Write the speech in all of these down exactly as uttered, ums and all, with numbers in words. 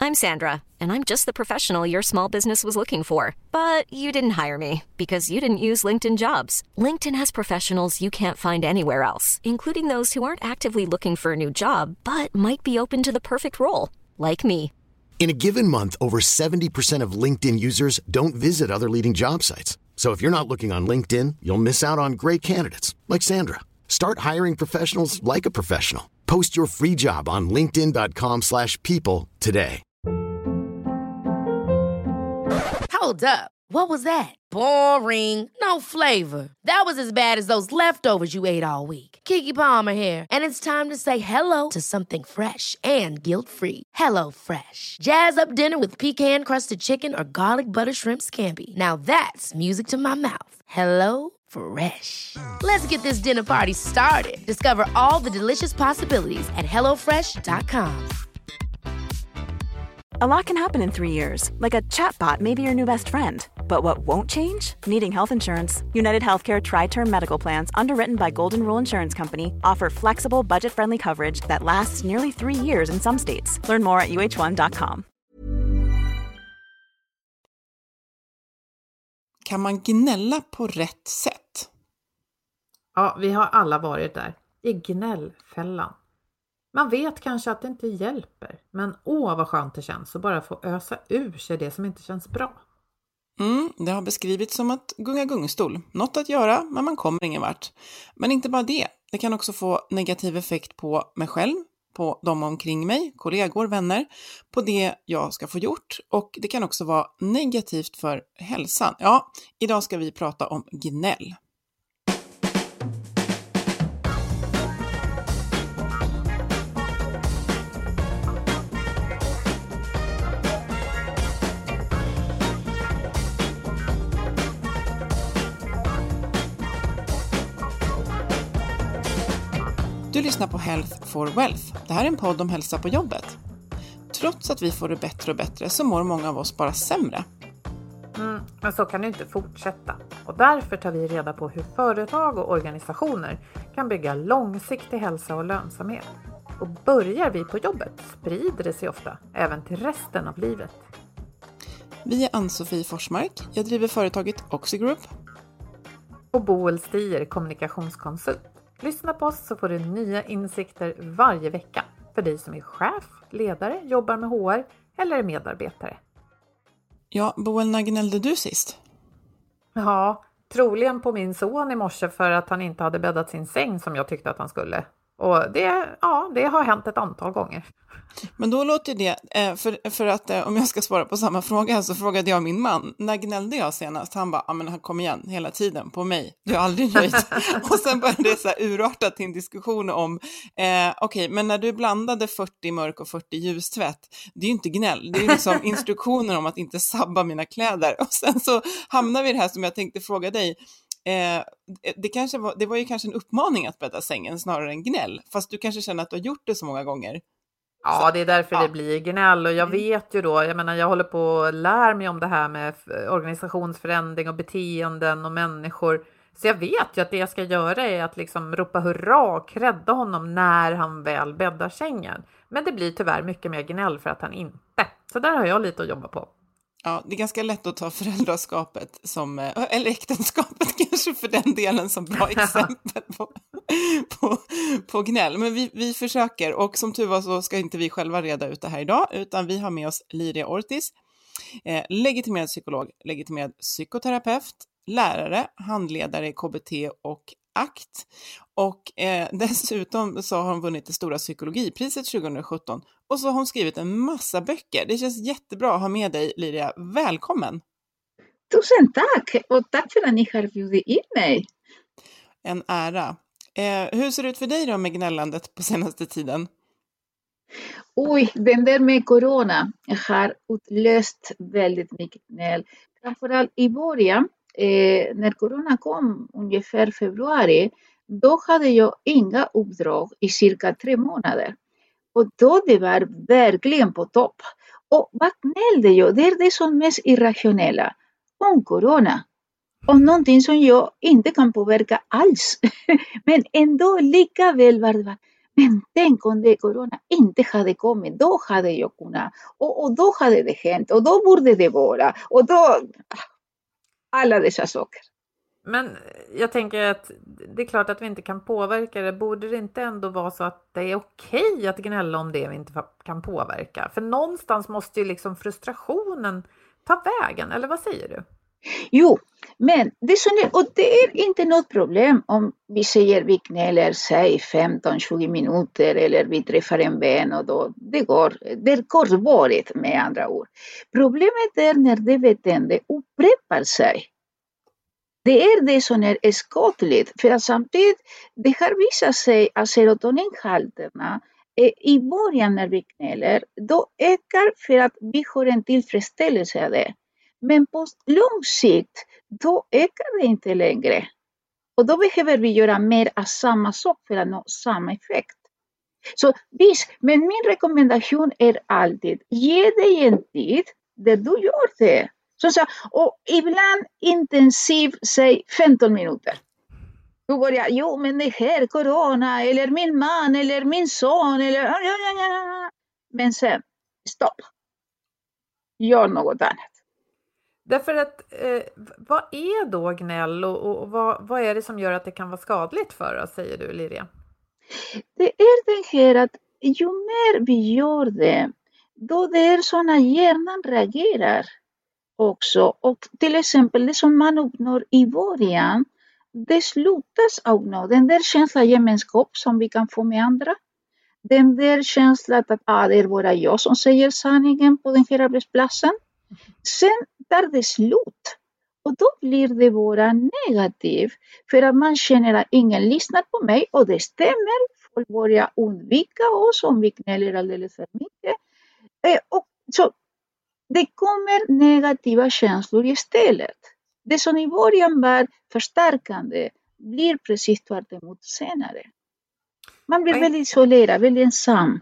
I'm Sandra, and I'm just the professional your small business was looking for. But you didn't hire me because you didn't use LinkedIn Jobs. LinkedIn has professionals you can't find anywhere else, including those who aren't actively looking for a new job, but might be open to the perfect role, like me. In a given month, over seventy percent of LinkedIn users don't visit other leading job sites. So if you're not looking on LinkedIn, you'll miss out on great candidates like Sandra. Start hiring professionals like a professional. Post your free job on linkedin dot com slash people today. Hold up. What was that? Boring. No flavor. That was as bad as those leftovers you ate all week. Keke Palmer here, and it's time to say hello to something fresh and guilt-free. Hello Fresh. Jazz up dinner with pecan-crusted chicken or garlic butter shrimp scampi. Now that's music to my mouth. Hello Fresh. Let's get this dinner party started. Discover all the delicious possibilities at hello fresh dot com. A lot can happen in three years, like a chatbot may be your new best friend. But what won't change? Needing health insurance. United Healthcare Tri-Term Medical Plans, underwritten by Golden Rule Insurance Company, offer flexible, budget-friendly coverage that lasts nearly three years in some states. Learn more at u h one dot com. Kan man gnälla på rätt sätt? Ja, vi har alla varit där. I gnällfällan. Man vet kanske att det inte hjälper. Men åh vad skönt det känns att bara få ösa ur sig det som inte känns bra. Mm, det har beskrivits som att gunga gungstol. Något att göra, men man kommer ingen vart. Men inte bara det. Det kan också få negativ effekt på mig själv, på de omkring mig, kollegor, vänner, på det jag ska få gjort. Och det kan också vara negativt för hälsan. Ja, idag ska vi prata om gnäll. Du lyssnar på Health for Wealth. Det här är en podd om hälsa på jobbet. Trots att vi får det bättre och bättre så mår många av oss bara sämre. Mm, men så kan det inte fortsätta. Och därför tar vi reda på hur företag och organisationer kan bygga långsiktig hälsa och lönsamhet. Och börjar vi på jobbet sprider det sig ofta, även till resten av livet. Vi är Ann-Sofie Forsmark. Jag driver företaget Oxigroup. Och Boel Stier, kommunikationskonsult. Lyssna på oss så får du nya insikter varje vecka. För dig som är chef, ledare, jobbar med H R eller är medarbetare. Ja, Boel, när gnällde du sist? Ja, troligen på min son i morse för att han inte hade bäddat sin säng som jag tyckte att han skulle. Och det, ja, det har hänt ett antal gånger. Men då låter det, för, för att om jag ska svara på samma fråga så frågade jag min man, när gnällde jag senast? Han bara, ja men han kom igen hela tiden på mig, du är aldrig nöjd. Och sen började det så här urarta till en diskussion om, eh, okej, okay, men när du blandade fyrtio mörk och fyrtio ljustvätt, det är ju inte gnäll, det är liksom instruktioner om att inte sabba mina kläder. Och sen så hamnar vi i det här som jag tänkte fråga dig. Eh, det, kanske var, det var ju kanske en uppmaning att bädda sängen snarare än gnäll. Fast du kanske känner att du har gjort det så många gånger. Ja, det är därför ja. det blir gnäll. Och jag vet ju då, jag menar jag håller på och lär mig om det här med organisationsförändring och beteenden och människor. Så jag vet ju att det jag ska göra är att liksom ropa hurra och krädda honom när han väl bäddar sängen. Men det blir tyvärr mycket mer gnäll för att han inte. Så där har jag lite att jobba på. Ja, det är ganska lätt att ta föräldraskapet som, eller äktenskapet kanske för den delen som bra exempel på, på, på gnäll. Men vi, vi försöker, och som tur var så ska inte vi själva reda ut det här idag, utan vi har med oss Liria Ortiz, eh, legitimerad psykolog, legitimerad psykoterapeut, lärare, handledare i K B T och A C T. Och eh, dessutom så har hon vunnit det stora psykologipriset tjugo sjutton. Och så har hon skrivit en massa böcker. Det känns jättebra att ha med dig, Liria. Välkommen! Tusen tack! Och tack för att ni har bjudit in mig. En ära. Eh, hur ser det ut för dig då med gnällandet på senaste tiden? Oj, den där med corona har utlöst väldigt mycket gnäll. Framförallt i början, eh, när corona kom ungefär februari, då hade jag inga uppdrag i cirka tre månader. Och då det var verkligen på topp. Och vad gnällde jag? Det är det som mest irrationella. Om corona. Om någonting som jag inte kan påverka alls. Men ändå lika väl var det. Men tänk om det corona inte hade kommit, då hade jag kunnat, och, och då hade det hänt, och då borde det vara, och då, alla dessa saker. Men jag tänker att det är klart att vi inte kan påverka det. Borde det inte ändå vara så att det är okej att gnälla om det vi inte kan påverka? För någonstans måste ju liksom frustrationen ta vägen, eller vad säger du? Jo, men det, är, och det är inte något problem om vi säger vi gnäller sig femton tjugo minuter eller vi träffar en vän och då det går, det är kortvarigt med andra ord. Problemet är när det beteende upprepar sig. Det är det som är skadligt, för att samtidigt det har visat sig att serotoninhalterna i början när vi gnäller, då ökar för att vi har en tillfredsställelse av det. Men på lång sikt, då ökar det inte längre. Och då behöver vi göra mer av samma sak för att nå samma effekt. Så visst, men min rekommendation är alltid, ge dig en tid där du gör det. Så, så, och ibland intensiv, säg femton minuter. Då börjar jag, jo men det här, corona, eller min man, eller min son, eller... Men sen, stopp. Gör något annat. Därför att, eh, vad är då gnäll och, och vad, vad är det som gör att det kan vara skadligt för oss, säger du, Liria? Det är det här att ju mer vi gör det, då det är sådana hjärnan reagerar också. Och till exempel det som man uppnår i början, det slutas uppnå. Den där känslan av gemenskap som vi kan få med andra. Den där känslan att ah, det är bara jag som säger sanningen på den här arbetsplatsen. Sen tar det slut. Och då blir det bara negativt. För att man känner att ingen lyssnar på mig. Och det stämmer. Folk börjar undvika oss om vi gnäller alldeles för mycket. Eh, och så det kommer negativa känslor istället. Det som i början var förstärkande blir precis tvärt emot senare. Man blir väldigt isolerad, väldigt ensam.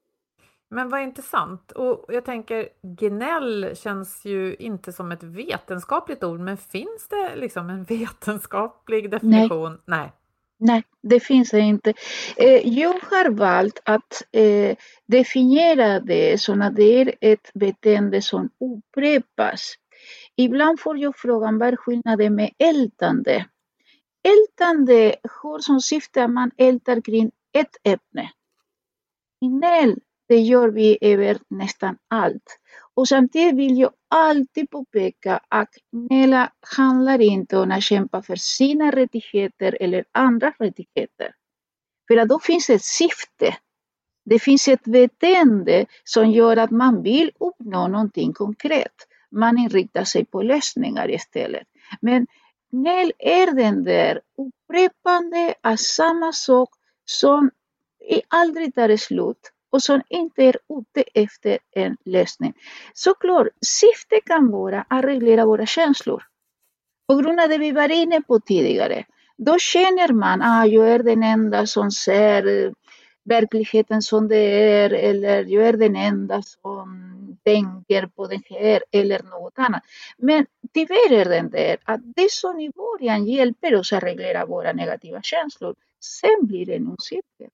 Men vad intressant. Och jag tänker, gnäll känns ju inte som ett vetenskapligt ord. Men finns det liksom en vetenskaplig definition? Nej. Nej. Nej, det finns det inte. Eh, jag har valt att eh, definiera det som att det är ett beteende som upprepas. Ibland får jag frågan, vad är skillnaden med ältande? Ältande har som syfte att man ältar kring ett ämne. Gnäll, det gör vi över nästan allt. Och samtidigt vill jag alltid påpeka att gnälla handlar inte om att kämpa för sina rättigheter eller andra rättigheter. För att då finns ett syfte. Det finns ett beteende som gör att man vill uppnå någonting konkret. Man inriktar sig på lösningar istället. Men gnäll är den där upprepande av samma sak som aldrig tar slut. Och som inte är ute efter en lösning. Såklart, syftet kan vara att reglera våra känslor. På grund av det vi var inne på tidigare. Då känner man att ah, jag är den enda som ser verkligheten som det är. Eller jag är den enda som tänker på det här eller något annat. Men tyvärr är den där att det som i början hjälper oss att reglera våra negativa känslor. Sen blir det en cirkel.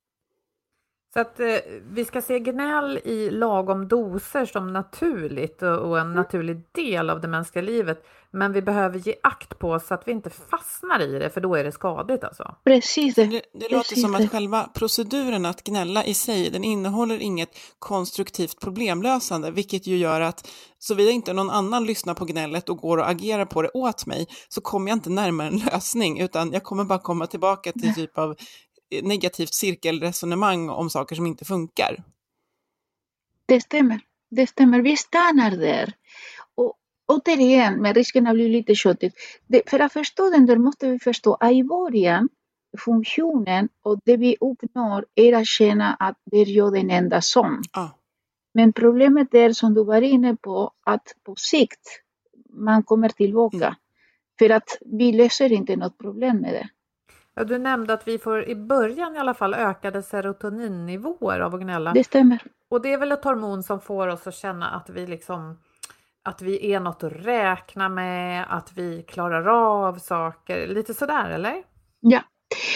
Så att eh, vi ska se gnäll i lagom doser som naturligt och, och en naturlig del av det mänskliga livet. Men vi behöver ge akt på så att vi inte fastnar i det, för då är det skadligt alltså. Precis. Det, det Precis. låter som att själva proceduren att gnälla i sig, den innehåller inget konstruktivt problemlösande, vilket ju gör att såvida inte någon annan lyssnar på gnället och går och agerar på det åt mig, så kommer jag inte närmare en lösning, utan jag kommer bara komma tillbaka till typ av negativt cirkelresonemang om saker som inte funkar. Det stämmer. Det stämmer. Vi stannar där. Och återigen, med risken att bli lite tjötigt. Det, för att förstå den där måste vi förstå att i början funktionen och det vi uppnår är att känna att det är jag den enda som. Ah. Men problemet är som du var inne på att på sikt man kommer tillbaka. Mm. För att vi löser inte något problem med det. Ja, du nämnde att vi får i början i alla fall ökade serotoninnivåer av att gnälla. Det stämmer. Och det är väl ett hormon som får oss att känna att vi liksom att vi är något att räkna med, att vi klarar av saker, lite sådär, eller? Ja.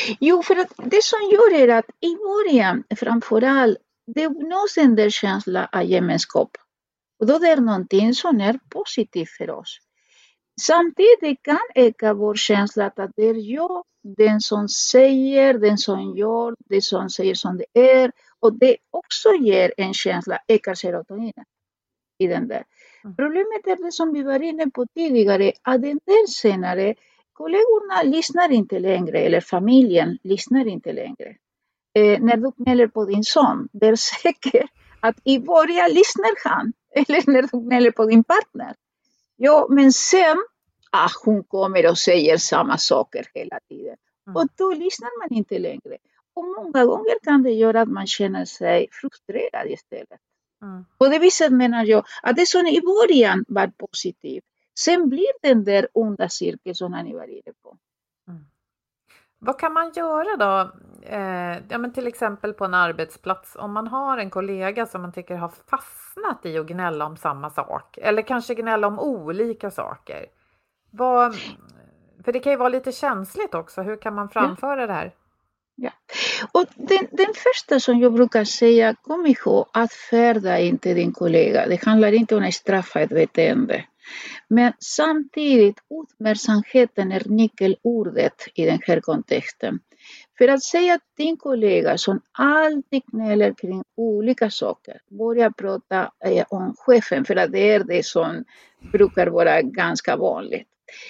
Jo, för att det som gör är att i början, framförallt, det uppnås den där känslan av gemenskap. Och då är det någonting som är positivt för oss. Samtidigt kan öka vår känsla att det är jag, den som säger, den som gör, det som säger som det är. Och det också ger en känsla, ökar serotoninen i den där. Mm. Problemet är det som vi var inne på tidigare, att den där senare, kollegorna lyssnar inte längre, eller familjen lyssnar inte längre. Eh, när du gnäller på din son, det är säkert att i början lyssnar han, eller när du gnäller på din partner. Ja, men sen, ah, hon kommer och säger samma saker hela tiden. Mm. Och då lyssnar man inte längre. Och många gånger kan det göra att man känner sig frustrerad istället. Mm. På det viset menar jag att det som i början var positivt, sen blir den där onda cirkeln som ni var inne på. Mm. Vad kan man göra då? Eh, ja, men till exempel på en arbetsplats, om man har en kollega som man tycker har fastnat i att gnälla om samma sak. Eller kanske gnälla om olika saker. Vad, för det kan ju vara lite känsligt också. Hur kan man framföra ja. det här? Ja. Och den, den första som jag brukar säga, kom ihåg att färda inte din kollega. Det handlar inte om att straffa ett beteende. Men samtidigt uppmärksamheten är nyckelordet i den här kontexten. För att säga att din kollega som alltid gnäller kring olika saker, börjar prata eh, om chefen, för att det är det som brukar vara ganska vanligt.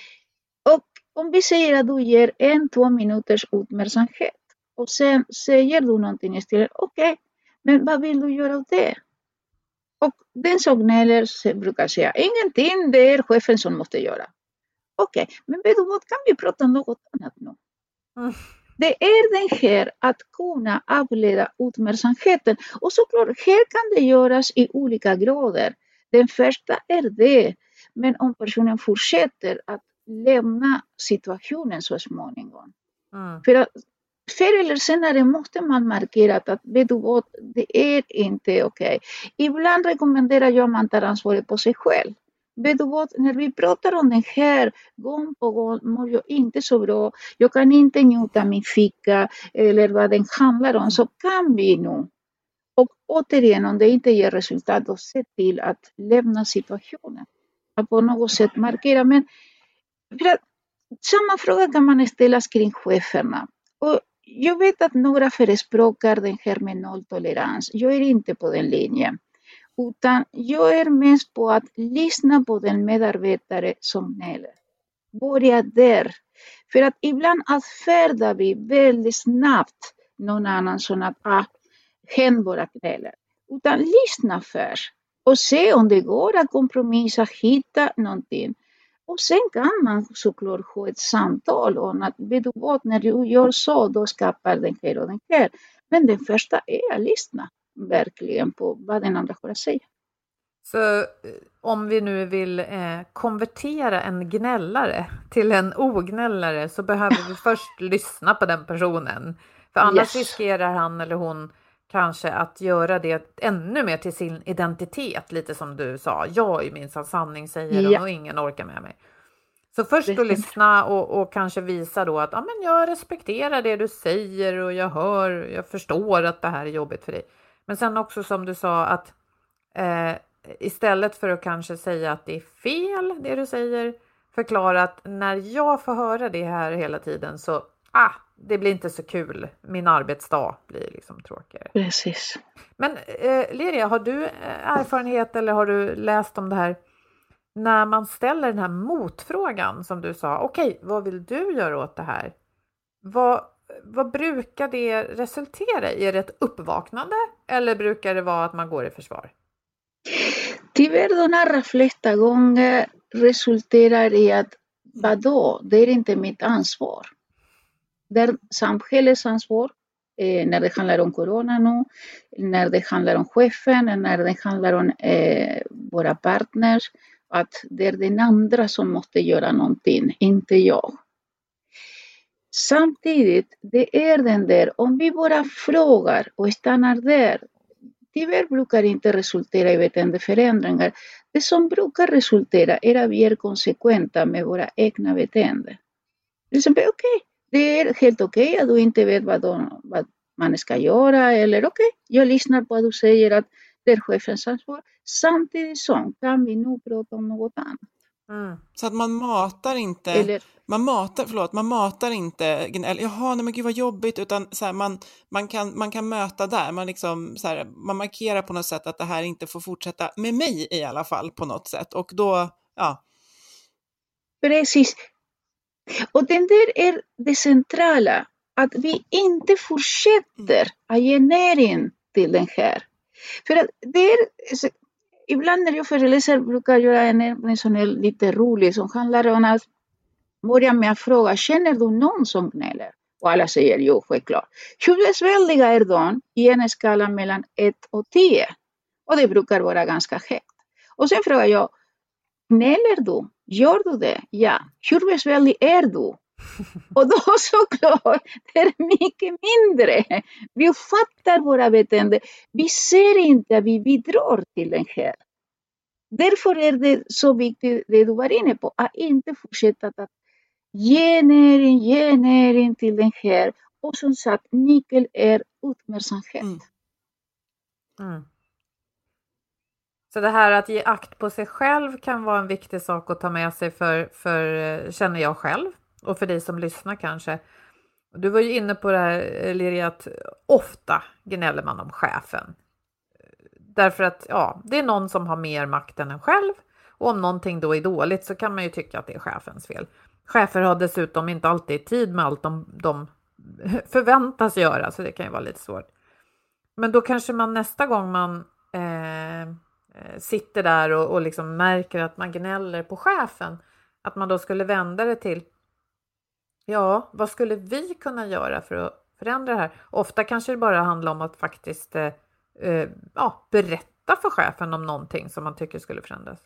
Och om vi säger att du ger en, två minuters uppmärksamhet och sen säger du någonting istället, okej, okay, men vad vill du göra av det? Och den som gnäller brukar säga, ingenting, det är chefen som måste göra. Okej, okay, men vet du vad, kan vi prata om något annat nu? Mm. Det är den här att kunna avleda uppmärksamheten. Och såklart, här kan det göras i olika grader. Den första är det, men om personen fortsätter att lämna situationen så småningom. Mm. För att förr eller senare måste man markera att vet du vad, det är inte okej. Okay. Ibland rekommenderar jag att man tar ansvaret på sig själv. Vet du vad, när vi pratar om den här gång på gång mår jag inte så bra. Jag kan inte njuta min fika eller vad den handlar om, så kan vi nu. Och återigen, om det inte ger resultat, då se till att lämna situationen. Att på något sätt markera. Men för att, samma fråga kan man ställa kring cheferna. Och jag vet att några förespråkar den här med nolltolerans. Jag är inte på den linjen. Utan jag är mest på att lyssna på den medarbetare som gnäller. Börja där. För att ibland avfärdar vi väldigt snabbt någon annan som att ah, hen bara gnäller. Utan lyssna först. Och se om det går att kompromissa, hitta någonting. Och sen kan man såklart ha ett samtal om att vet du vad, när du gör så, då skapar den här och den här. Men den första är att lyssna verkligen på vad den andra har att säga. Så om vi nu vill eh, konvertera en gnällare till en ognällare, så behöver vi först lyssna på den personen. För annars yes. riskerar han eller hon kanske att göra det ännu mer till sin identitet. Lite som du sa, jag är minsann sanning, säger ja. de, och ingen orkar med mig. Så först att lyssna och, och kanske visa då att ja, men jag respekterar det du säger och jag hör, jag förstår att det här är jobbigt för dig. Men sen också som du sa att eh, istället för att kanske säga att det är fel det du säger, förklara att när jag får höra det här hela tiden så ah, det blir inte så kul. Min arbetsdag blir liksom tråkigare. Precis. Men eh, Liria, har du erfarenhet eller har du läst om det här? När man ställer den här motfrågan som du sa, okej, okay, vad vill du göra åt det här? Vad, vad brukar det resultera i? Är det ett uppvaknande eller brukar det vara att man går i försvar? Tyvärr de allra flesta gånger resulterar i att vadå, det är inte mitt ansvar. Det är samhällets ansvar eh, när det handlar om corona nu, när det handlar om chefen, när det handlar om eh, våra partners. Att det är den andra som måste göra någonting, inte jag. Samtidigt, det är den där, om vi bara frågar och stannar där, tyvärr brukar inte resultera i beteendeförändringar. Det som brukar resultera är att vi är konsekventa med våra egna beteenden. Till exempel, okej, okay, Det är helt okej okay att du inte vet vad, de, vad man ska göra. Eller okej, okay, jag lyssnar på att du säger att det är chefens ansvar. Samtidigt som kan vi nog prata om något annat. Mm. Så att man matar inte, eller, man matar, förlåt, man matar inte, jaha, nej men gud vad jobbigt, utan så här, man, man, kan, man kan möta där, man, liksom, så här, man markerar på något sätt att det här inte får fortsätta med mig i alla fall på något sätt. Och då, ja. Precis. Och den där är det centrala, att vi inte fortsätter att ge näring till den här. För att det är, ibland när jag föreläser brukar jag göra en övning som är lite rolig, som handlar om att börja med att fråga, känner du någon som gnäller? Och alla säger jo, självklart. Hur besvärliga är de i en skala mellan ett och tio? Och det brukar vara ganska högt. Och sen frågar jag, gnäller du? Gör du det? Ja. Hur besvärlig är du? Och då såklart, det är mycket mindre. Vi fattar våra beteende. Vi ser inte att vi bidrar till den här. Därför är det så viktigt, det du var inne på, att inte fortsätta att ge näring, ge näring till den här. Och som sagt, nyckeln är uppmärksamhet. Mm. Mm. Så det här att ge akt på sig själv kan vara en viktig sak att ta med sig för, för känner jag själv. Och för dig som lyssnar kanske. Du var ju inne på det här, Liri, att ofta gnäller man om chefen. Därför att ja, det är någon som har mer makt än en själv. Och om någonting då är dåligt så kan man ju tycka att det är chefens fel. Chefer har dessutom inte alltid tid med allt de, de förväntas göra. Så det kan ju vara lite svårt. Men då kanske man nästa gång man eh, sitter där och, och liksom märker att man gnäller på chefen. Att man då skulle vända det till, ja, vad skulle vi kunna göra för att förändra det här? Ofta kanske det bara handlar om att faktiskt eh, eh, ja, berätta för chefen om någonting som man tycker skulle förändras.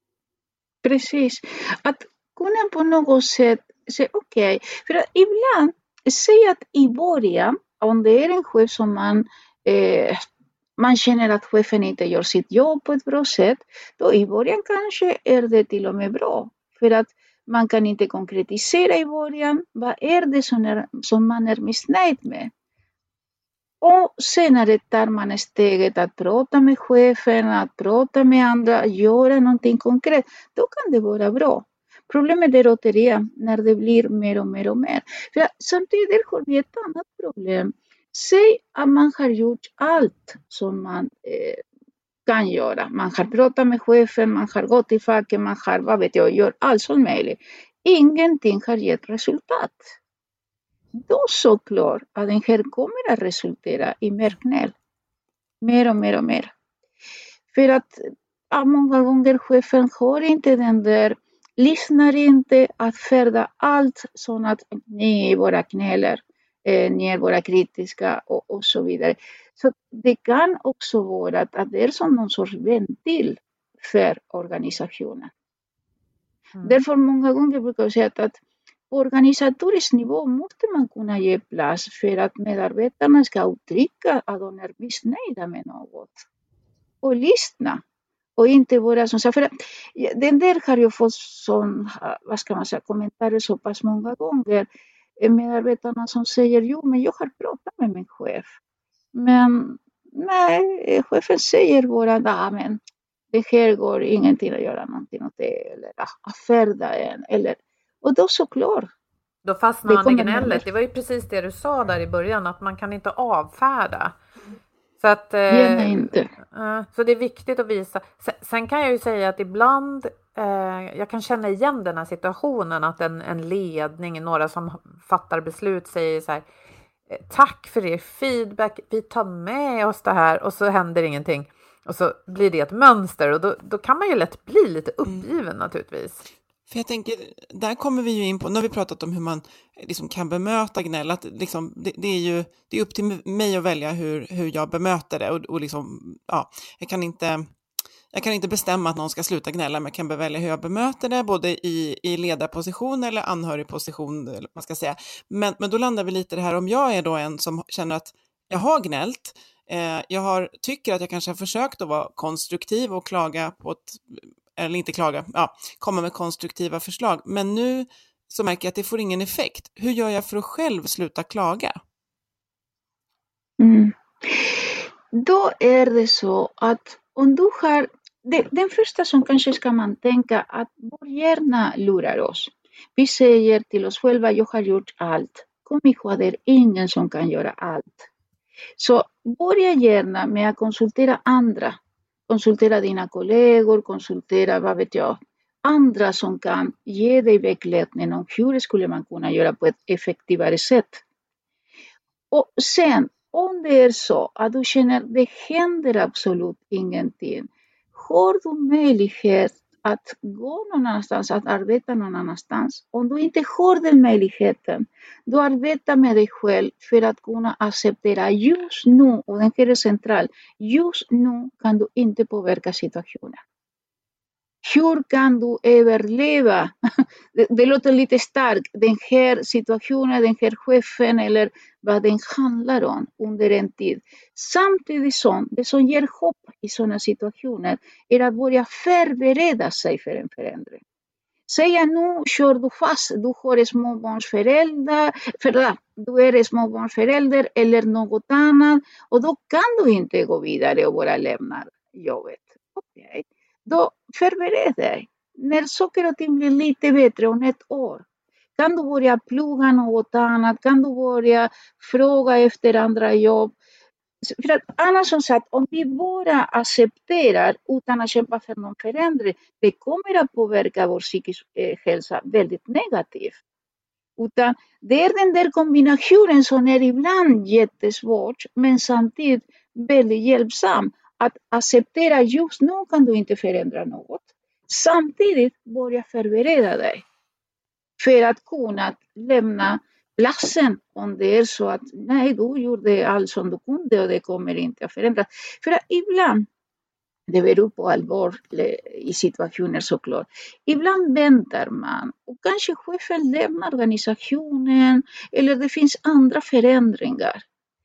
Precis. Att kunna på något sätt säga okej. Okay. För att ibland, säg att i början, om det är en chef som man, eh, man känner att chefen inte gör sitt jobb på ett bra sätt, då i början kanske är det till och med bra. För att man kan inte konkretisera i början. Vad är det som, är, som man är missnöjd med? Och senare tar man steget att prata med chefen, att prata med andra, göra någonting konkret. Då kan det vara bra. Problemet är återigen när det blir mer och mer och mer. För samtidigt har vi ett annat problem. Säg att man har gjort allt som man eh, kan göra. Man har pratat med chefen, man har gått i facket, man har, vad vet jag, gör allt som möjligt. Ingenting har gett resultat. Då såklart att den här kommer att resultera i mer gnäll. Mer och mer och mer. För att ja, många gånger chefen har inte den där, lyssnar inte att färda allt sånt att ni är våra gnäller, eh, ni är våra kritiska och, och så vidare. Så det kan också vara att, att det är som någon sorts ventil för organisationen. Mm. Därför många gånger brukar jag säga att, att på organisatorisk nivå måste man kunna ge plats för att medarbetarna ska uttrycka att de är missnöjda med något. Och lyssna. Och inte vara som så. För den där har jag fått sån, vad ska man säga, kommentarer så pass många gånger. Medarbetarna som säger, jo men jag har pratat med min chef. Men nej, chefen säger bara, nej men det här går ingenting att göra någonting åt det. Eller affärda en. Eller, och då såklart. Då fastnar man i gnället. Det var ju precis det du sa där i början. Att man kan inte avfärda. Så att, eh, inte. Eh, så det är viktigt att visa. Sen, sen kan jag ju säga att ibland. Eh, jag kan känna igen den här situationen. Att en, en ledning. Några som fattar beslut säger så här. Tack för er feedback. Vi tar med oss det här. Och så händer ingenting. Och så blir det ett mönster. Och då, då kan man ju lätt bli lite uppgiven mm. naturligtvis. För jag tänker, där kommer vi ju in på, nu har vi pratat om hur man liksom kan bemöta gnäll, att liksom, det, det är ju det är upp till mig att välja hur, hur jag bemöter det och, och liksom, ja, jag kan inte jag kan inte bestämma att någon ska sluta gnälla, men jag kan välja hur jag bemöter det, både i, i ledarposition eller anhörigposition, eller vad man ska säga. Men, men då landar vi lite det här, om jag är då en som känner att jag har gnällt, eh, jag har, tycker att jag kanske har försökt att vara konstruktiv och klaga på ett eller inte klaga, ja, komma med konstruktiva förslag. Men nu så märker jag att det får ingen effekt. Hur gör jag för att själv sluta klaga? Mm. Då är det så att om du har, det, den första som kanske ska man tänka att vår hjärna lurar oss. Vi säger till oss själva, jag har gjort allt. Kom ihåg, det är ingen som kan göra allt. Så börja gärna med att konsultera andra. Konsultera dina kollegor, konsultera, vad vet jag, andra som kan ge dig vägledning om hur skulle man kunna göra på ett effektivare sätt. Och sen, om det är så att du känner att det händer absolut ingenting, har du möjlighet att gå någon annanstans, att arbeta någon annanstans. Om du inte har den möjligheten, då arbeta med dig själv för att kunna acceptera just nu, och den här är central, just nu kan du inte påverka situationen. Hur kan du överleva? Det, det låter lite starkt, den här situationen, den här chefen eller vad den handlar om under en tid. Samtidigt som det som ger hopp i sådana situationer är att börja förbereda sig för en förändring. Säga nu kör du fast, du har småbarnsförälder, för, du är småbarnsförälder eller något annat och då kan du inte gå vidare och bara lämna jobbet. Okay. Då förbered dig. När saker och ting blir lite bättre om ett år kan du börja plugga något annat, kan du börja fråga efter andra jobb. För att annars som sagt, om vi bara accepterar utan att kämpa för någon förändring, det kommer att påverka vår psykiska hälsa väldigt negativt. Utan det är den där kombinationen som är ibland jättesvårt, men samtidigt väldigt hjälpsam. Att acceptera just nu kan du inte förändra något. Samtidigt börja förbereda dig för att kunna lämna platsen om det är så att nej, du gjorde allt som du kunde och det kommer inte att förändras. För att ibland, det beror på allvar i situationer såklart, ibland väntar man och kanske chefen lämnar organisationen eller det finns andra förändringar.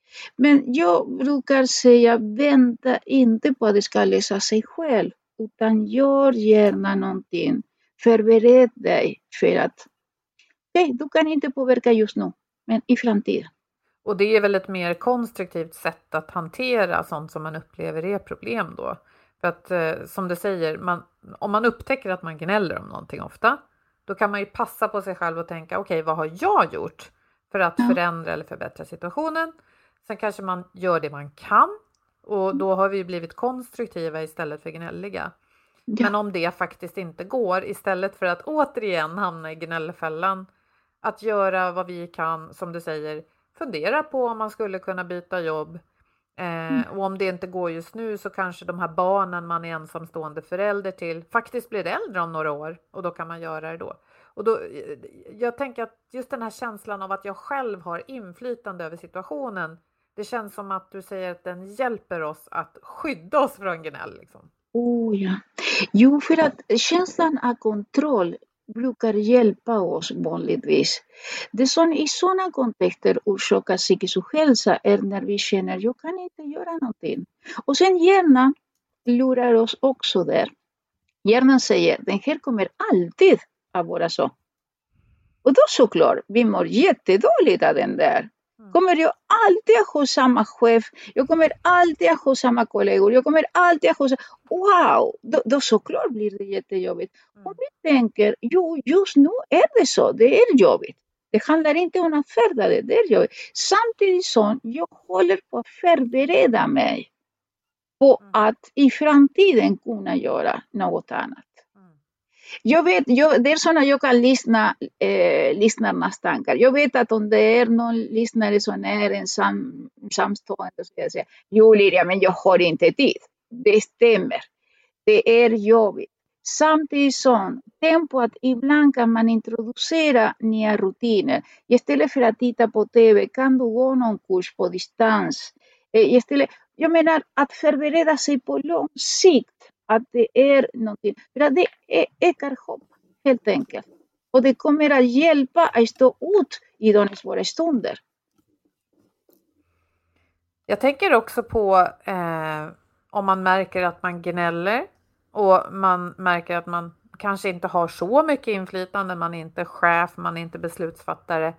Men jag brukar säga, vänta inte på att det ska lösa sig själv, utan gör gärna någonting. Förbered dig för att okay, du kan inte påverka just nu, men i framtiden. Och det är väl ett mer konstruktivt sätt att hantera sånt som man upplever är problem då. För att eh, som du säger, man, om man upptäcker att man gnäller om någonting ofta, då kan man ju passa på sig själv och tänka, okej, okay, vad har jag gjort för att ja. förändra eller förbättra situationen? Sen kanske man gör det man kan och då har vi blivit konstruktiva istället för gnälliga. Ja. Men om det faktiskt inte går, istället för att återigen hamna i gnällfällan, att göra vad vi kan, som du säger, fundera på om man skulle kunna byta jobb. Eh, mm. Och om det inte går just nu så kanske de här barnen man är ensamstående förälder till faktiskt blir äldre om några år och då kan man göra det då. Och då, jag tänker att just den här känslan av att jag själv har inflytande över situationen, det känns som att du säger att den hjälper oss att skydda oss från gnäll. Liksom. Oh ja. Jo, för att känslan av kontroll brukar hjälpa oss vanligtvis. Det som i sådana kontexter orsakar psykisk ohälsa är när vi känner att jag kan inte göra någonting. Och sen hjärnan lurar oss också där. Hjärnan säger, den här kommer alltid att vara så. Och då såklart, vi mår jättedåligt av den där. Kommer jag alltid att ha samma chef, jag kommer alltid att ha samma kollegor, jag kommer alltid att ha samma... Wow, då, då såklart blir det jättejobbigt. Mm. Om vi tänker, jo, just nu är det så, det är jobbigt. Det handlar inte om att färda det, det är jobbigt. Samtidigt som jag håller på att förbereda mig på att i framtiden kunna göra något annat. Jag vet, jag, det är sådana jag kan lyssna, eh, lyssnarnas tankar. Jag vet att om det är någon lyssnare som är ensam, ensamstående så ska jag säga, jo Liria, men jag har inte tid. Det stämmer. Det är jobbigt. Samtidigt som, tänk på att ibland kan man introducera nya rutiner. Istället för att titta på tv kan du gå någon kurs på distans. Eh, istället, jag menar att förbereda sig på lång sikt. Att det är någonting. För att det är, ökar hopp helt enkelt. Och det kommer att hjälpa att stå ut i de svåra stunder. Jag tänker också på eh, om man märker att man gnäller och man märker att man kanske inte har så mycket inflytande, man är inte chef, man är inte beslutsfattare.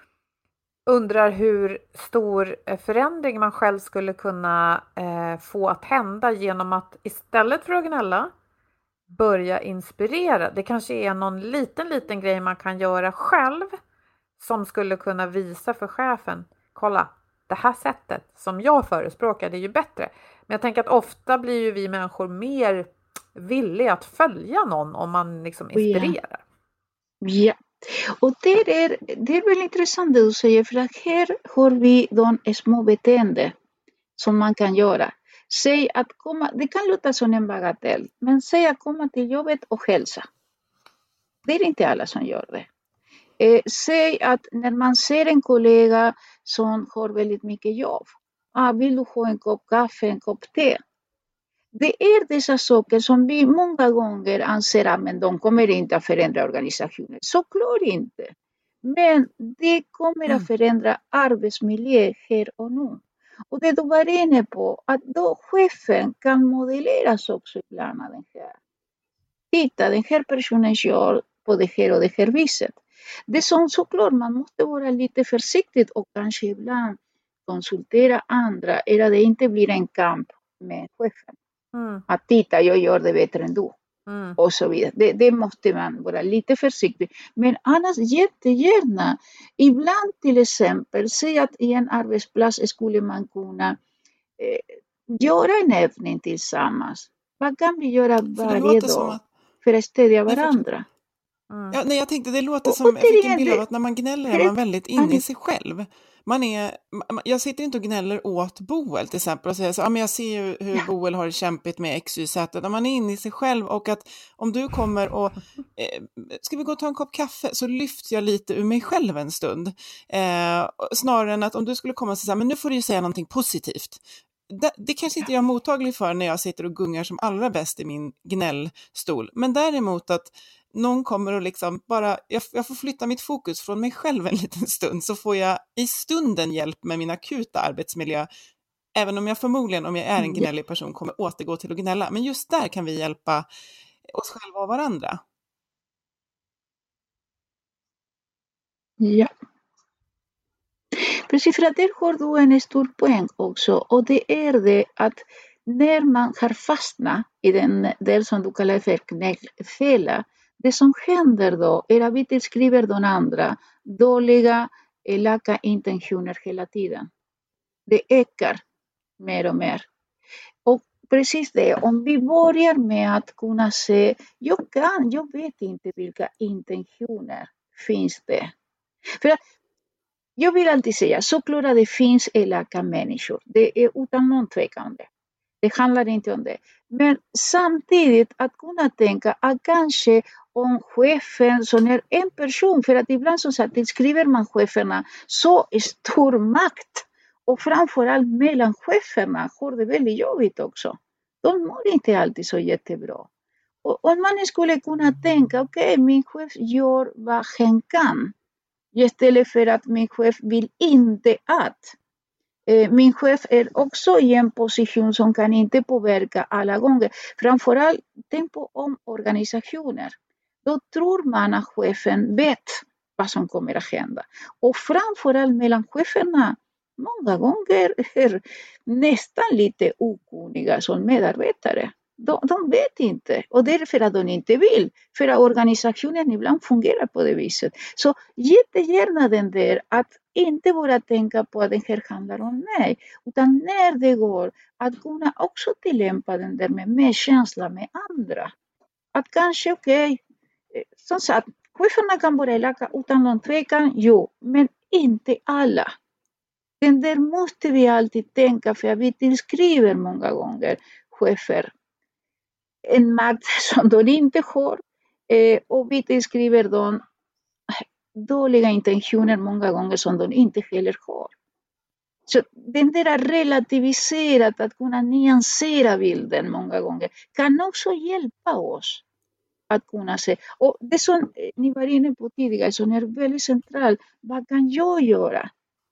Undrar hur stor förändring man själv skulle kunna eh, få att hända genom att istället för att gnälla börja inspirera. Det kanske är någon liten, liten grej man kan göra själv som skulle kunna visa för chefen. Kolla, det här sättet som jag förespråkar, det är ju bättre. Men jag tänker att ofta blir ju vi människor mer villiga att följa någon om man liksom inspirerar. Ja, ja. Och det är, det är väl intressant det du säger, för att här har vi de små beteende som man kan göra. Säg att komma, det kan låta som en bagatell, men säg att komma till jobbet och hälsa. Det är inte alla som gör det. Eh, säg att när man ser en kollega som har väldigt mycket jobb, ah, vill du ha en kopp kaffe, en kopp te? Det är dessa saker som vi många gånger anser att men de kommer inte att förändra organisationen. Såklart inte. Men det kommer att förändra arbetsmiljö här och nu. Och det du var inne på, att då chefen kan modelleras också ibland av den här. Titta, den här personen gör på det här och det här viset. Det som såklart man måste vara lite försiktig och kanske ibland konsultera andra, är att det inte blir en kamp med chefen. Mm. Att titta, jag gör det bättre än du. Mm. Och så vidare. Det, det måste man vara lite försiktig. Men annars jättegärna. Ibland till exempel, säg att i en arbetsplats skulle man kunna eh, göra en övning tillsammans. Vad kan vi göra varje dag att... för att stödja varandra? Mm. Ja, nej, jag tänkte, det låter som, jag fick en bild av att när man gnäller är man väldigt inne i sig själv. Man är, jag sitter inte och gnäller åt Boel till exempel och säger så, ja, men jag ser ju hur ja. Boel har det kämpigt med X Y Z. När man är inne i sig själv, och att om du kommer och eh, ska vi gå och ta en kopp kaffe, så lyfter jag lite ur mig själv en stund. Eh, snarare än att om du skulle komma och säga, men nu får du ju säga någonting positivt. Det, det kanske inte jag är mottaglig för när jag sitter och gungar som allra bäst i min gnällstol. Men däremot att någon kommer och liksom bara, jag, jag får flytta mitt fokus från mig själv en liten stund, så får jag i stunden hjälp med min akuta arbetsmiljö. Även om jag förmodligen, om jag är en gnällig person, kommer återgå till att gnälla. Men just där kan vi hjälpa oss själva och varandra. Ja. Precis, för att där har du en stor poäng också. Och det är det att när man har fastnat i den del som du kallar för gnällfälla, det som händer då är att vi tillskriver de andra dåliga, elaka intentioner hela tiden. Det ökar mer och mer. Och precis det, om vi börjar med att kunna se, jag kan, jag vet inte vilka intentioner finns det. För att jag vill alltid säga, såklart att det finns elaka människor. Det är utan någon tvekan det. Det handlar inte om det. Men samtidigt att kunna tänka att kanske om chefen som är en person, för att ibland så sagt tillskriver man cheferna så stor makt, och framförallt mellan cheferna har det väldigt jobbigt också. De mår inte alltid så jättebra. Och om man skulle kunna tänka, okej, okay, min chef gör vad hen kan. Istället för att min chef vill inte att. Eh, min chef är också i en position som kan inte påverka alla gånger. Framförallt tänk på omorganisationer. Då tror man att chefen vet vad som kommer att hända. Och framförallt mellan cheferna, många gånger är nästan lite okunniga som medarbetare. De, de vet inte, och det är för att de inte vill. För att organisationen ibland fungerar på det viset. Så jättegärna den där att inte bara tänka på att det här handlar om mig. Utan när det går att kunna också tillämpa den där med medkänsla med andra. Att kanske, okej, okay, som sagt, cheferna kan vara elaka utan någon tvekan, jo, men inte alla. Den där måste vi alltid tänka, för att vi tillskriver många gånger chefer en makt som de inte har, eh, och vi tillskriver dem dåliga intentioner många gånger som de inte heller har. Så den där relativiserat, att kunna nyansera bilden många gånger, kan också hjälpa oss att kunna se. Och det som ni var inne på tidigare, som är väldigt centralt, vad kan jag göra?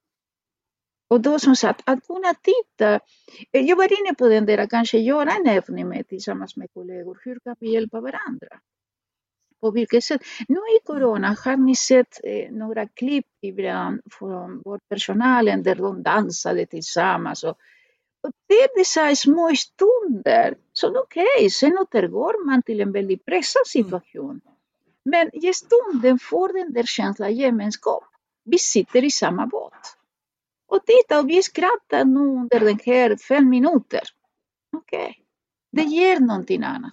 Och då som sagt, att kunna titta, jag var inne på den där, kanske göra en övning med tillsammans med kollegor, hur kan vi hjälpa varandra? På vilket sätt? Nu i corona har ni sett eh, några klipp ibland från vårdpersonalen där de dansade tillsammans. Och, och det är dessa små stunder. Så okej, okay, sen återgår man till en väldigt pressad situation. Men i stunden får den där känslan gemenskap. Vi sitter i samma båt. Och titta, och vi skrattar nu under den här fem minuter. Okej, okay. Det ger någonting annat.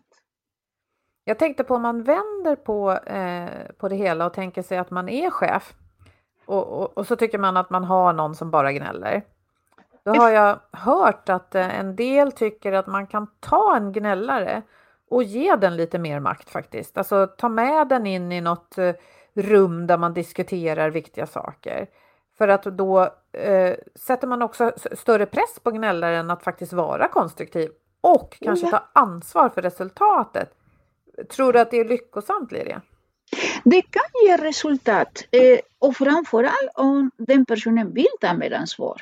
Jag tänkte på om man vänder på, eh, på det hela och tänker sig att man är chef. Och, och, och så tycker man att man har någon som bara gnäller. Då har jag hört att eh, en del tycker att man kan ta en gnällare och ge den lite mer makt faktiskt. Alltså ta med den in i något eh, rum där man diskuterar viktiga saker. För att då eh, sätter man också större press på gnällaren att faktiskt vara konstruktiv. Och kanske ja. ta ansvar för resultatet. Tror du att det är lyckosamt, Liria? Det kan ge resultat. Eh, och framförallt om den personen vill ta mer ansvar.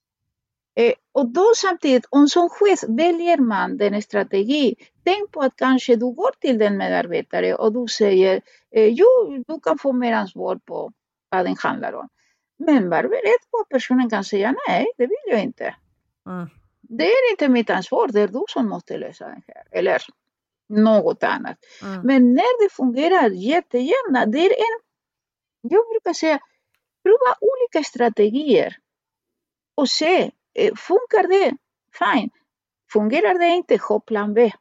Eh, och då samtidigt, om som chef väljer man den strategi. Tänk på att kanske du går till den medarbetare och du säger eh, jo, du kan få mer ansvar på vad den handlar om. Men var beredd på att personen kan säga nej, det vill jag inte. Mm. Det är inte mitt ansvar, det är du som måste lösa det här. Eller något annat. Mm. Men när det fungerar jättegärna, det är en, jag brukar säga, prova olika strategier. Och se, funkar det? Fine. Fungerar det inte? Ha plan B.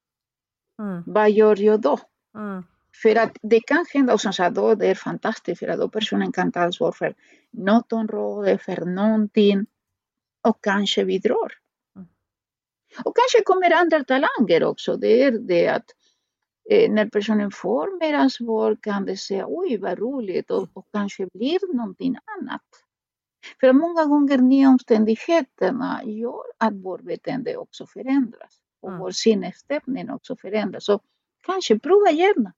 Mm. Vad gör jag då? Mm. För att det kan hända, och som sagt, då det är fantastiskt, för att då personen kan ta ansvar för något område, för någonting, och kanske bidrar. Mm. Och kanske kommer andra talanger också. Det är det att eh, när personen får mer ansvar kan det säga, oj vad roligt, och, och kanske blir någonting annat. För många gånger nya omständigheterna gör att vår beteende också förändras. Och mm. vår sinnesstämning också förändras. Så kanske prova gärna.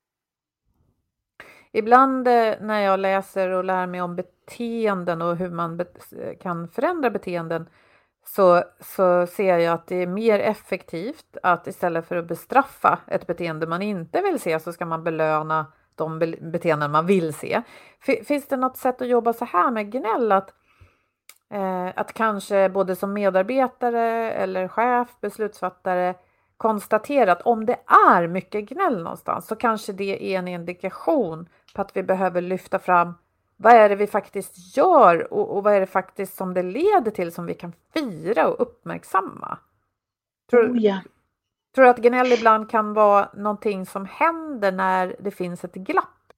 Ibland när jag läser och lär mig om beteenden och hur man be- kan förändra beteenden så, så ser jag att det är mer effektivt att istället för att bestraffa ett beteende man inte vill se så ska man belöna de be- beteenden man vill se. F- finns det något sätt att jobba så här med gnäll? Att, eh, att kanske både som medarbetare eller chef, beslutsfattare konstatera att om det är mycket gnäll någonstans så kanske det är en indikation på att vi behöver lyfta fram vad är det vi faktiskt gör och, och vad är det faktiskt som det leder till som vi kan fira och uppmärksamma. Tror, oh ja. tror du att gnäll ibland kan vara någonting som händer när det finns ett glapp?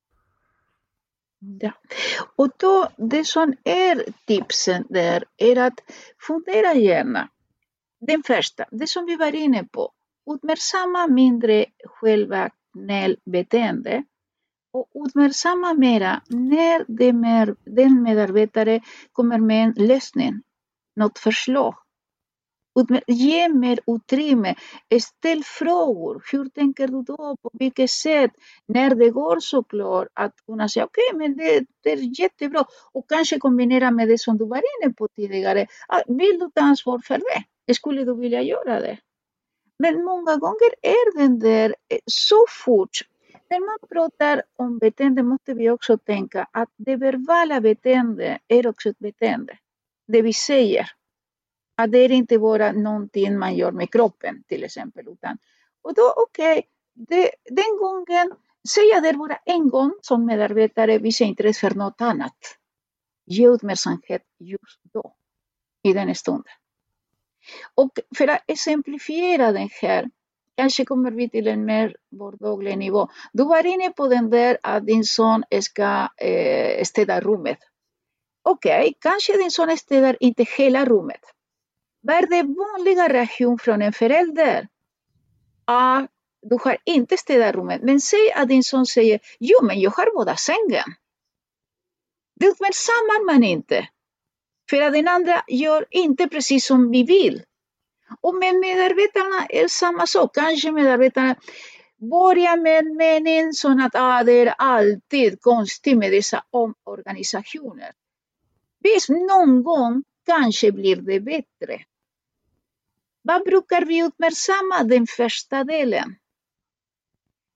Ja. Och då det som är tipsen där är att fundera gärna. Den första, det som vi var inne på. Uppmärksamma mindre själva gnällbeteende och uppmärksamma mera när det med, den medarbetare kommer med en lösning, något förslag. Utmär, ge mer utrymme, ställ frågor, hur tänker du då, på vilket sätt, när det går såklart att kunna säga okej okay, men det, det är jättebra och kanske kombinera med det som du var inne på tidigare, vill du ta ansvar för det, skulle du vilja göra det? Men många gånger är den där så fort. När man pratar om beteende måste vi också tänka att det verbala beteende är också ett beteende. Det vi säger. Att det är inte bara någonting man gör med kroppen till exempel. Utan, och då okej, okay, den gången, säga det bara en gång som medarbetare, visa intresse för något annat. Ge uppmärksamhet just då, i den stunden. Och för att exemplifiera den här, kanske kommer vi till en mer vardaglig nivå. Du var inne på den där att din son ska eh, städa rummet. Okej, okay, kanske din son städar inte hela rummet. Vad är det vanliga reaktion från en förälder? Ah, du har inte städat rummet. Men säg att din son säger, jo men jag har båda sängen. Det uppmärksammar man inte. För att den andra gör inte precis som vi vill. Och med medarbetarna är samma sak. Kanske medarbetarna börjar med en mening så att ah, det är alltid konstigt med dessa omorganisationer. Visst, någon gång kanske blir det bättre. Vad brukar vi uppmärksamma den första delen?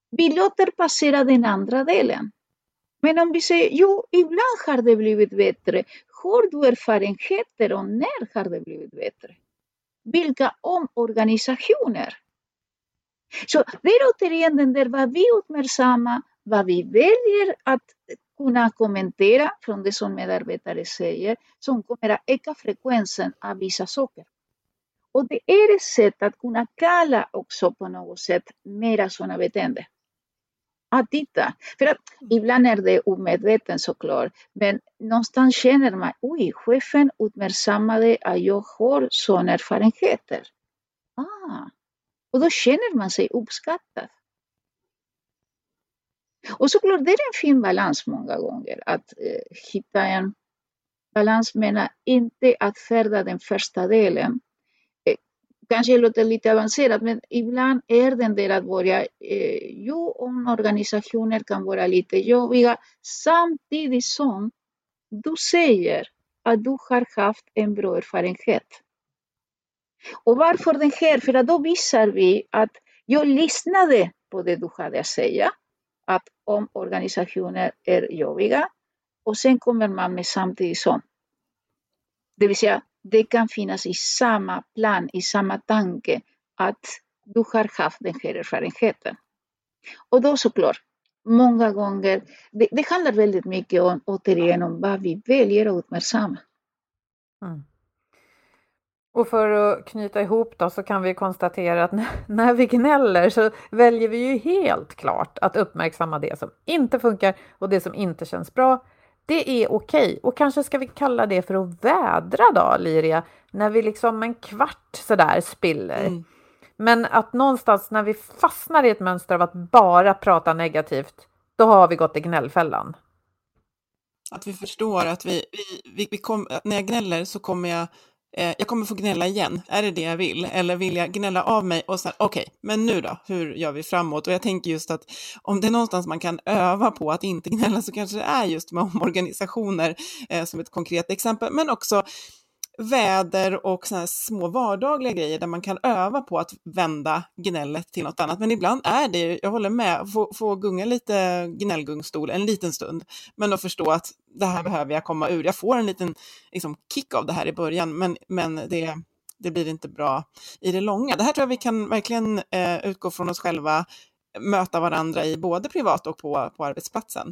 Vi låter passera den andra delen. Men om vi säger, jo, ibland har det blivit bättre. Har du erfarenheter och när har det blivit bättre? Vilka omorganisationer? Så det är återigen den där vad vi uppmärksammar, vad vi väljer att kunna kommentera från det som medarbetare säger, som kommer att öka frekvensen av vissa saker. Och det är ett sätt att kunna kalla också på något sätt mera sådana beteende. Att titta. För att ibland är det omedveten såklart. Men någonstans känner man, oj, chefen uppmärksammade att jag har sådana erfarenheter. Ah, och då känner man sig uppskattad. Och såklart det är en fin balans många gånger. Att eh, hitta en balans, menar inte att färda den första delen. Kanske låter lite avancerat, men ibland är den där att börja, eh, jo, om organisationer kan vara lite jobbiga, samtidigt som du säger att du har haft en bra erfarenhet. Och varför den här? För att då visar vi att jag lyssnade på det du hade att säga, att om organisationer är jobbiga, och sen kommer man med samtidigt som. Det vill säga, det kan finnas i samma plan, i samma tanke att du har haft den här erfarenheten. Och då såklart, många gånger, det, det handlar väldigt mycket om, återigen om vad vi väljer att uppmärksamma. Mm. Och för att knyta ihop då så kan vi konstatera att när, när vi gnäller så väljer vi ju helt klart att uppmärksamma det som inte funkar och det som inte känns bra. Det är okej. Och kanske ska vi kalla det för att vädra då, Liria. När vi liksom en kvart sådär spiller. Mm. Men att någonstans när vi fastnar i ett mönster av att bara prata negativt, då har vi gått i gnällfällan. Att vi förstår att vi, vi, vi, vi kom, att när jag gnäller så kommer jag eh, jag kommer få gnälla igen. Är det det jag vill? Eller vill jag gnälla av mig och sen, okej, okay, men nu då? Hur gör vi framåt? Och jag tänker just att om det är någonstans man kan öva på att inte gnälla så kanske det är just med omorganisationer eh, som ett konkret exempel. Men också väder och såna här små vardagliga grejer där man kan öva på att vända gnället till något annat. Men ibland är det, jag håller med, få, få gunga lite gnällgungstol en liten stund. Men att förstå att det här behöver jag komma ur. Jag får en liten liksom, kick av det här i början, men, men det, det blir inte bra i det långa. Det här tror jag vi kan verkligen eh, utgå från oss själva, möta varandra i både privat och på, på arbetsplatsen.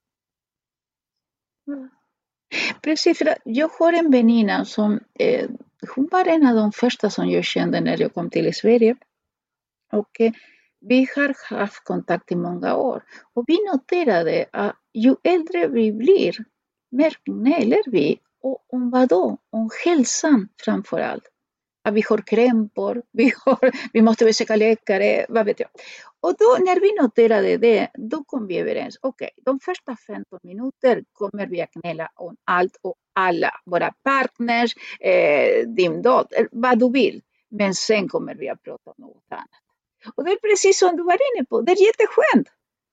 Mm. Precis, för jag har en väninna som, eh, hon var en av de första som jag kände när jag kom till Sverige. Och eh, vi har haft kontakt i många år. Och vi noterade att ju äldre vi blir, mer gnäller vi. Och om vad då? Om hälsan framför allt. Att vi har krämpor, vi, har, vi måste besöka läkare, vad vet jag. Och då när vi noterade det, då kom vi överens. Okej, okay, de första femton minuter kommer vi att gnälla om allt och alla. Våra partners, eh, din dotter, vad du vill. Men sen kommer vi att prata om något annat. Och det är precis som du var inne på, det är jätteskönt.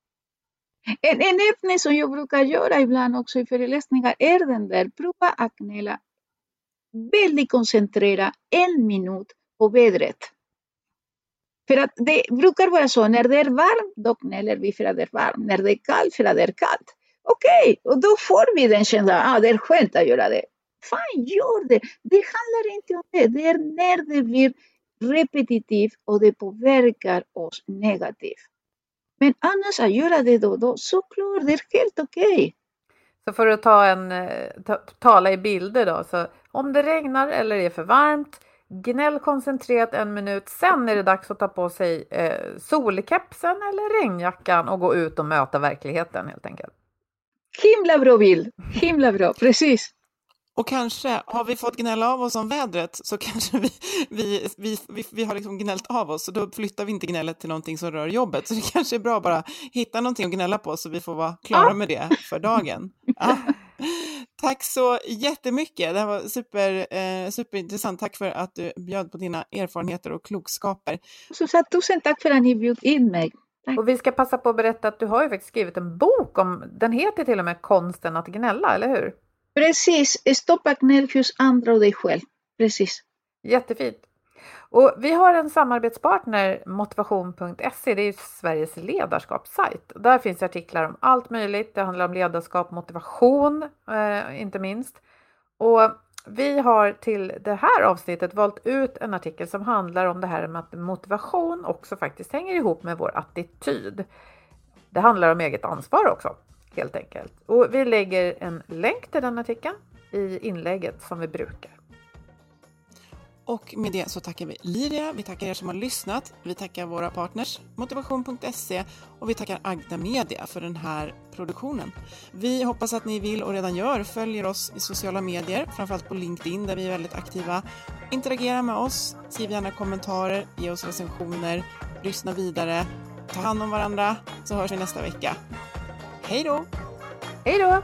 En, en övning som jag brukar göra ibland också i föreläsningar är den där, prova att gnälla. Väldigt koncentrera en minut på vädret. För att det brukar vara så, när det är varmt, då gnäller vi för att det är varmt. När det är kallt, för att det är kallt. Okej, okay, och då får vi den känslan, ah, det är skönt att göra det. Fan, gör det. Det handlar inte om det. Det är när det blir repetitivt och det påverkar oss negativt. Men annars att göra det då, då såklart, det är helt okej. Okay. Så för att ta en, ta, tala i bilder då, så om det regnar eller är för varmt, gnäll koncentrerat en minut, sen är det dags att ta på sig eh, solkepsen eller regnjackan och gå ut och möta verkligheten helt enkelt. Himla bra bild, himla bra, precis. Och kanske har vi fått gnälla av oss om vädret så kanske vi, vi, vi, vi, vi har liksom gnällt av oss, så då flyttar vi inte gnället till någonting som rör jobbet. Så det kanske är bra att bara hitta någonting att gnälla på så vi får vara klara ja. med det för dagen. Ja. Tack så jättemycket. Det här var super, eh, superintressant. Tack för att du bjöd på dina erfarenheter och klokskaper. Så, så tusen tack för att ni bjöd in mig. Tack. Och vi ska passa på att berätta att du har ju faktiskt skrivit en bok om, den heter till och med Konsten att gnälla, eller hur? Precis, stoppa gnäll hos andra och dig själv. Precis. Jättefint. Och vi har en samarbetspartner, motivation punkt se, det är ju Sveriges ledarskapssajt. Där finns artiklar om allt möjligt. Det handlar om ledarskap, motivation, eh, inte minst. Och vi har till det här avsnittet valt ut en artikel som handlar om det här med att motivation också faktiskt hänger ihop med vår attityd. Det handlar om eget ansvar också, helt enkelt. Och vi lägger en länk till den artikeln i inlägget som vi brukar. Och med det så tackar vi Liria, vi tackar er som har lyssnat, vi tackar våra partners, motivation punkt se, och vi tackar Agda Media för den här produktionen. Vi hoppas att ni vill och redan gör, följer oss i sociala medier, framförallt på LinkedIn där vi är väldigt aktiva. Interagera med oss, skriv gärna kommentarer, ge oss recensioner, lyssna vidare, ta hand om varandra, så hörs vi nästa vecka. Hej då! Hej då!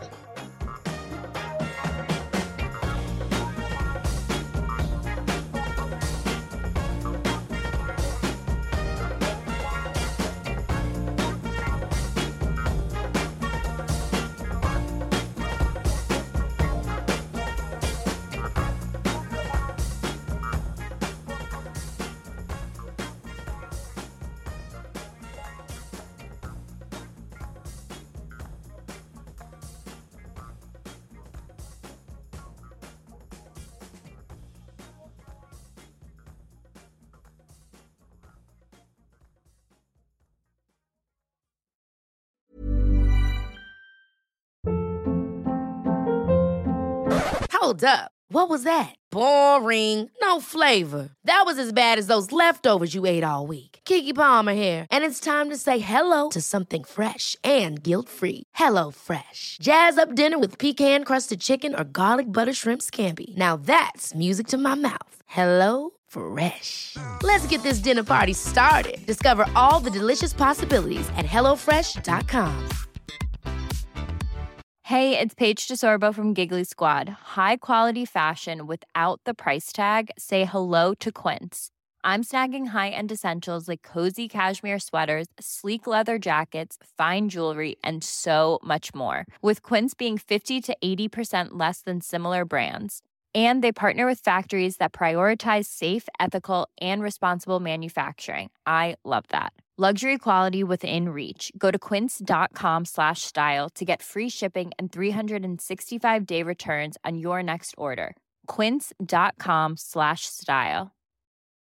Hold up. What was that? Boring. No flavor. That was as bad as those leftovers you ate all week. Keke Palmer here, and it's time to say hello to something fresh and guilt-free. Hello Fresh. Jazz up dinner with pecan-crusted chicken or garlic butter shrimp scampi. Now that's music to my mouth. Hello Fresh. Let's get this dinner party started. Discover all the delicious possibilities at hello fresh dot com. Hey, it's Paige DeSorbo from Giggly Squad. High quality fashion without the price tag. Say hello to Quince. I'm snagging high-end essentials like cozy cashmere sweaters, sleek leather jackets, fine jewelry, and so much more. With Quince being fifty to eighty percent less than similar brands. And they partner with factories that prioritize safe, ethical, and responsible manufacturing. I love that. Luxury quality within reach. Go to quince.com slash style to get free shipping and three sixty-five day returns on your next order. Quince.com slash style.